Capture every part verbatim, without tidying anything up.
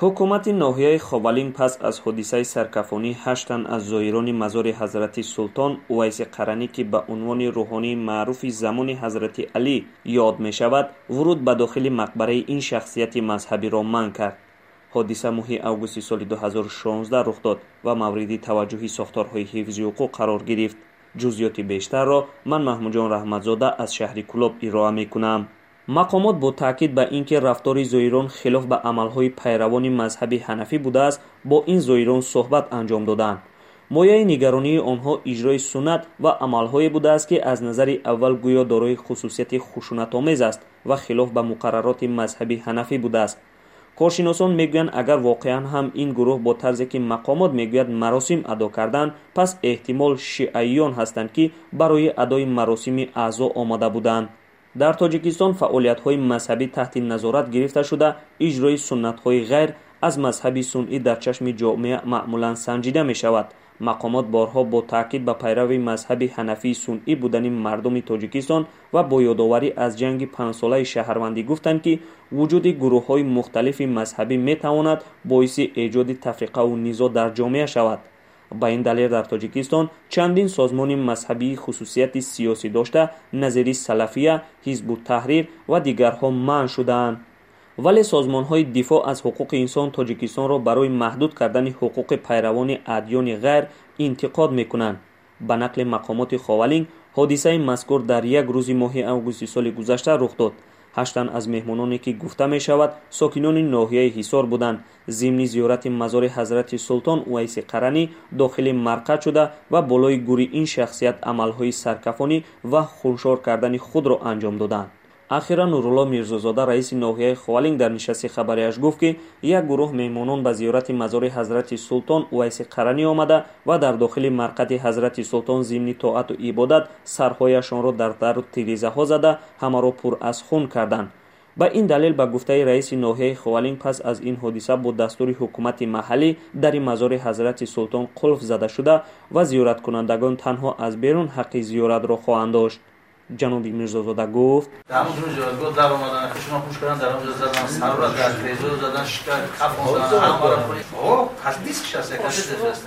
حکومت ناحیه خاولین پس از حادثه سرکفانی هشت تن از زائران مزار حضرت سلطان اویس قرنی که به عنوان روحانی معروف زمان حضرت علی یاد می شود ورود به داخل مقبره این شخصیت مذهبی را منع کرد. حادثه ماه اوگوست سال دو هزار و شانزده رخ داد و مورد توجه ساختارهای حفظی حقوق قرار گرفت. جزئیات بیشتر را من محمود جان رحمتزاده از شهر کلاب ارائه می کنم. مقامات با تاکید به اینکه رفتار زائران خلاف به عملهای پیروان مذهب حنفی بوده است با این زائران صحبت انجام دادند. مایه نگرانی آنها اجرای سنت و عملهای بوده است که از نظر اول گویا دارای خصوصیت خشونت‌آمیز است و خلاف به مقررات مذهب حنفی بوده است. کارشناسان میگویند اگر واقعا هم این گروه با طرزی که مقامات میگوید مراسم ادا کردند پس احتمال شیعیان هستند که برای ادای مراسم اعضا آمده بودند. در تاجیکستان فعالیت‌های مذهبی تحت نظارت گرفته شده اجرای سنت‌های غیر از مذهب سنی در چشم جامعه معمولاً سنجیده می‌شود. مقامات بارها با تاکید به پیرو مذهب حنفی سنی بودن مردم تاجیکستان و با یادآوری از جنگ پنج ساله شهروندی گفتند که وجود گروه‌های مختلف مذهبی می‌تواند باعث ایجاد تفرقه و نزاع در جامعه شود. با این دلیل در تاجیکستان چندین سازمان مذهبی خصوصیت سیاسی داشته نظیر سلفیه، حزب التحریر و دیگرها منع شدند. ولی سازمان‌های دفاع از حقوق انسان تاجیکستان را برای محدود کردن حقوق پیروان ادیان غیر انتقاد می‌کنند. به نقل مقامات خاولین حادثه مذکور در یک روز ماه اوگوست سال گذشته رخ داد. هشت تن از مهمانانی که گفته می شود ساکنان ناحیه حصار بودند. ضمن زیارت مزار حضرت سلطان اویس قرنی داخل مرقد شده و بالای گوری این شخصیت عملهای سرکفانی و خونشار کردن خود را انجام دادند. اخیرا نورالله میرزازاده رئیس ناحیه خاولین در نشست خبریش گفت که یک گروه مهمانان به زیارت مزار حضرت سلطان اویس قرنی آمده و در داخل مرقد حضرت سلطان ضمن طاعت و عبادت سرهایشان را در در و تیریزه ها زده همه را پر از خون کردند. با این دلیل به گفته رئیس ناحیه خاولین پس از این حادثه با دستور حکومت محلی در مزار حضرت سلطان قلف زده شده و زیارت کنندگان تنها از بیرون حق زیارت را خواهند داشت. جناب میرزازاده گفت در همون زیارتگاه در آمدن خشم خوش کردن در اونجا زدن سر را در تریزور زدن شکر کف زدن همه را کنید اوه پس دیسک شسته کسی دفرسته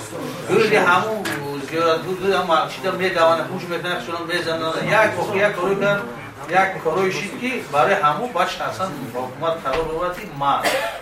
گوری همون زیارتگاه گوری همون چیده میگوانه خوش میکنه خشم میزنن یک وقت یک کاری کن یک کاری شید که برای همون باش اصلا حکومت قرار بودی ما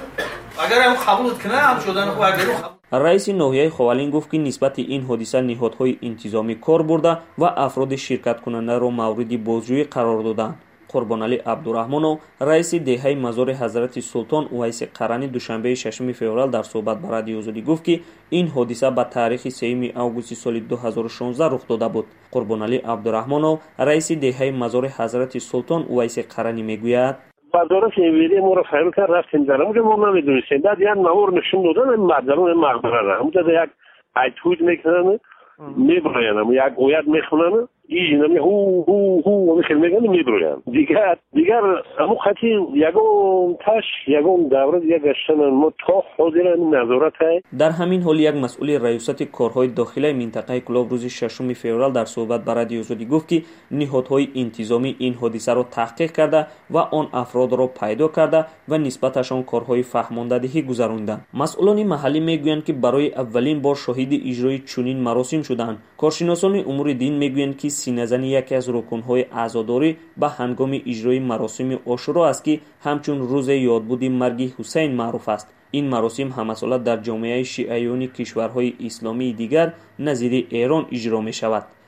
اگر هم قبول کنه هم شدن خو اگر رئیس ناحیه خاولین گفت که نسبت این حادثه نهادهای انتظامی کار برده و افراد شرکت کننده را مورد بازجویی قرار دادند. قربان علی عبدالرحمن رئیس دهه مزار حضرت سلطان اویس قرنی دوشنبه ششم فوریه در صحبت با رادیو آزادی گفت که این حادثه به تاریخ سوم اوگوست سال دو هزار و شانزده رخ داده بود. قربان علی عبدالرحمن رئیس دهه مزار حضرت سلطان اویس قرنی میگوید وزارت امویلی ما رو فهم کرد رفتیم در اونجا ما نمیدونستیم بعد یک مامور نشون دادن مردم مقبره را اونجا یک ایتود میکنن میبراین یک گوید میخونن این نمی هو هو هو میخواد میگن میبراین دیگر دیگر همون خطی یگون تاش یگون دوره یک گشتن ما تا حاضر نظارت های در همین حال یک مسئول ریاست کارهای داخلی منطقه کلاب روز ششم فوریه در صحبت با رادیو آزادی گفت که نهادهای انتظامی این حادثه را تحقیق کرده و آن افراد را پیدا کرده و نسبتشان کارهای فهماندهی گذراندند. مسئولان محلی میگویند که برای اولین بار شاهد اجرای چنین مراسم شدند. کارشناسان امور دین میگویند که سینه‌زنی یکی از رکن‌های عزاداری به هنگام اجرای مراسم عاشورا است که همچون روز یادبود مرگ حسین معروف است. این مراسم همساله در جامعه شیعیان کشورهای اسلامی دیگر نظیر ایران اجرا می شود.